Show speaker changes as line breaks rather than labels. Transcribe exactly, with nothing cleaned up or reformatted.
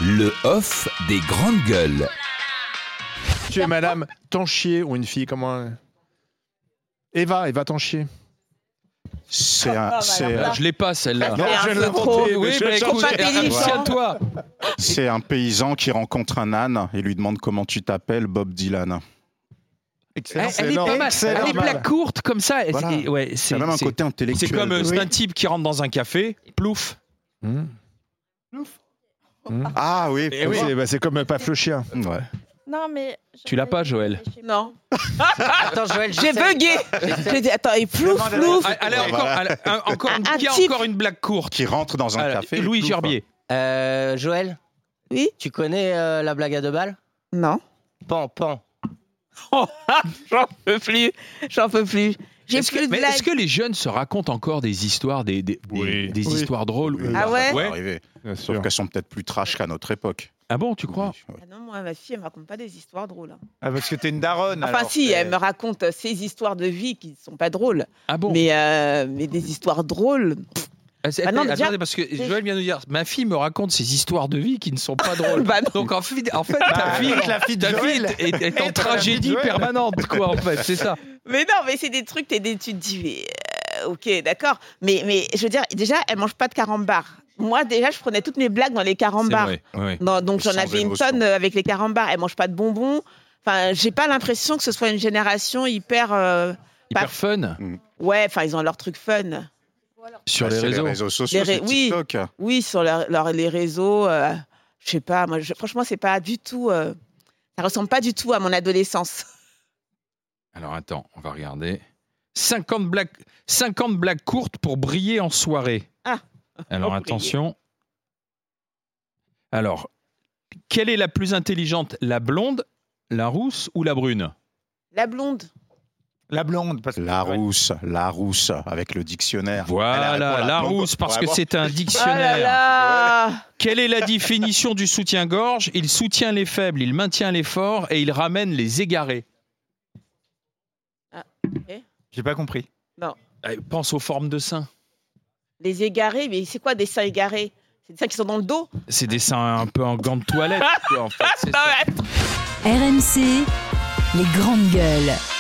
Le off des grandes gueules.
Tu es madame Tanchier ou une fille, comment... Eva, Eva Tanchier.
C'est un, c'est,
Je l'ai pas celle-là.
Non, je
je
vais l'inventer.
Oui,
Je
mais
vais
écoute,
changer.
tiens-toi.
c'est un paysan qui rencontre un âne et lui demande comment tu t'appelles, Bob Dylan.
Excellent,
Elle, elle est
énorme.
pas mal.
C'est
Elle est
normal.
blague courte comme ça.
Voilà.
Et- ouais, c'est,
C'est même un
c'est-
côté intellectuel.
c'est comme euh, c'est
Oui.
un type qui rentre dans un café, plouf.
Mmh. Mmh.
Ah oui,
Eh oui.
C'est bah, c'est comme Paf le chien.
ouais.
Non, mais.
Tu l'as pas, Joël?
Non.
Attends, Joël, je
J'ai
sais.
bugué. J'ai dit, attends, et plouf, plouf.
Ah, Allez, encore,
Voilà.
allez, un- encore, une,
Un
qui a
type.
encore une blague courte.
Qui rentre dans un
Allez,
café.
Louis
et plouf.
Gerbier.
Euh, Joël,
Oui.
tu connais euh, la blague à deux balles?
Non.
Pan, pan.
J'en peux plus. J'en peux plus. J'ai
Est-ce
plus
que,
de
mais
blagues.
est-ce que les jeunes se racontent encore des histoires, des, des, des-
Oui.
des
Oui.
histoires drôles
Oui,
Ah
ça
ouais
peut
Ouais.
arriver.
Bien
Sauf
sûr.
qu'elles sont peut-être plus trash qu'à notre époque.
Ah bon, tu crois?
Oui, ouais.
Ah non, moi, ma fille, elle me raconte pas des histoires drôles. hein.
Ah, parce que t'es une daronne.
Enfin,
alors,
si,
c'est-
elle me raconte ses histoires de vie qui sont pas drôles.
Ah bon?
Mais, euh, mais des histoires drôles.
Ah, c'est-
Bah non,
attendez,
déjà-
parce que Joël vient de nous dire, ma fille me raconte ses histoires de vie qui ne sont pas drôles.
Bah non.
Donc en fait, en fait
Bah,
ta fille,
avec la fille de
ta fille
Joël.
est, est- est en
Être la
tragédie
fille de Joël.
permanente, quoi, en fait, c'est ça.
Mais non, mais c'est des trucs, t'es des, tu te dis, mais, euh, ok, d'accord. Mais, mais je veux dire, déjà, elle mange pas de carambars. Moi, déjà, je prenais toutes mes blagues dans les
C'est
carambars.
vrai, ouais.
Non, donc j'en
Sans
avais une
émotion.
tonne euh, avec les carambars. Elle mange pas de bonbons. Enfin, j'ai pas l'impression que ce soit une génération hyper. euh,
Hyper
Pas-
fun
Ouais, enfin, ils ont leur truc fun.
sur
Bah,
les
c'est
réseaux.
les réseaux sociaux,
Les ré-
c'est
oui.
TikTok.
Oui, sur leur, leur- les réseaux. euh, je sais pas. Moi, je- franchement, c'est pas du tout. euh, ça ressemble pas du tout à mon adolescence.
Alors attends, on va regarder. cinquante blagues, cinquante blagues courtes pour briller en soirée.
Ah.
Alors
Pour
attention. Alors, quelle est la plus intelligente, la blonde, la rousse ou la brune?
La blonde.
La blonde. Parce que...
La rousse, la rousse, avec le dictionnaire.
Voilà,
Elle répond,
la
blonde,
rousse, parce que
vraiment.
c'est un
Oh là
dictionnaire.
là.
Quelle est la définition du soutien-gorge? Il soutient les faibles, il maintient les forts et il ramène les égarés.
J'ai pas compris.
Allez, pense aux formes de seins.
Les égarés, mais c'est quoi des seins égarés? C'est des seins qui sont dans le dos?
C'est des seins un peu en gants de toilette, quoi, en fait. c'est
Non,
ça.
mais attends.
R M C, les grandes gueules.